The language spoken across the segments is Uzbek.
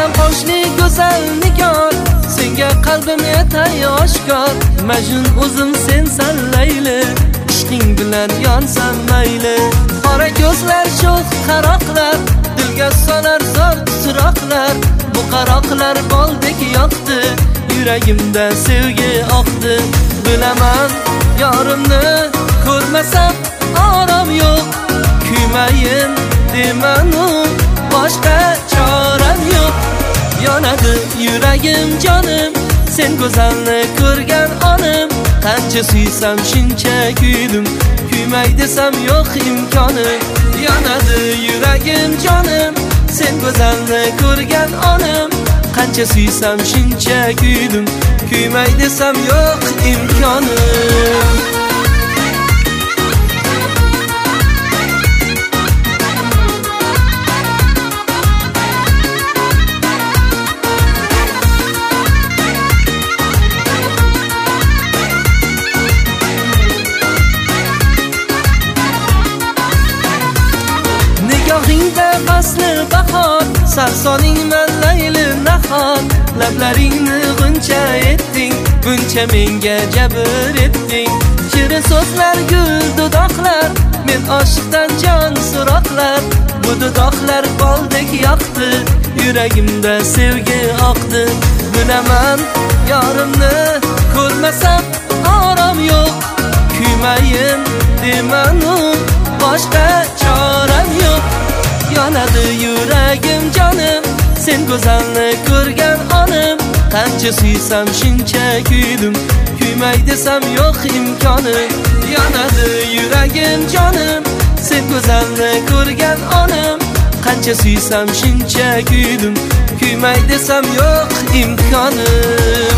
Bilaman qo'shni go'zal nigar, senga qalbim yetay oshkor. Majnun o'zim sensan Layli, ishqing bilan yonsam mayli. Qora ko'zlar sho'x qaroqlar, dilga solar zo'r titroqlar. Bu qaroqlar boldek yoqdi, yuragimda sevgi oqdi. Bilaman yorimni ko'rmasam orom yo'q, kuymayin demanu boshqa choram yo'q. Yonadi yuragim jonim, sen go'zalni ko'rgan onim. Qancha suysam shuncha kuydim, kuymay desam yo'q imkonim. Yonadi yuragim jonim, sen go'zalni ko'rgan onim. Qancha suysam shuncha kuydim, kuymay desam yo'q imkonim. Nigohingda fasli bahor, sarsoning man Layli nahor. Lablaringni g'uncha etding, buncha menga jabr etding. Shirin so'zlar gul dudoqlar, men oshiqdan jon so'roqlar. Bu dudoqlar boldek yoqdi, yuragimda sevgi oqdi. Bilaman yorimni ko'rmasam orom yo'q, kuymayin demanu boshqa choram yo'q. Yonadi yuragim jonim, sen go'zalni ko'rgan onim. Qancha suysam shuncha kuydim, kuymay desam yo'q imkonim. Yonadi yuragim jonim, sen go'zalni ko'rgan onim. Qancha suysam shuncha kuydim, kuymay desam yo'q imkonim.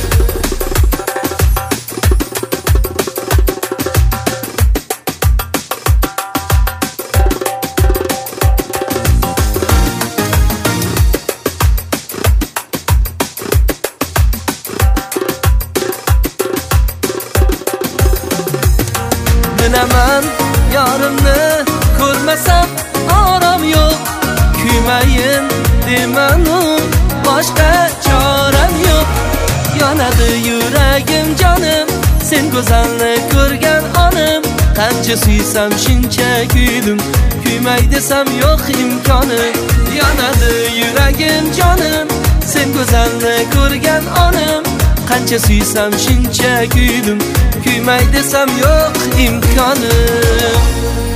Bilaman yorimni ko'rmasam orom yo'q, kuymayin demanu boshqa choram yo'q. Yonadi yuragim jonim, sen go'zalni ko'rgan onim. Qancha suysam shuncha kuydim, kuymay desam yo'q imkonim. Yonadi yuragim jonim, sen go'zalni ko'rgan onim. Qancha suysam shuncha kuydim, kuymay desam yo'q imkonim.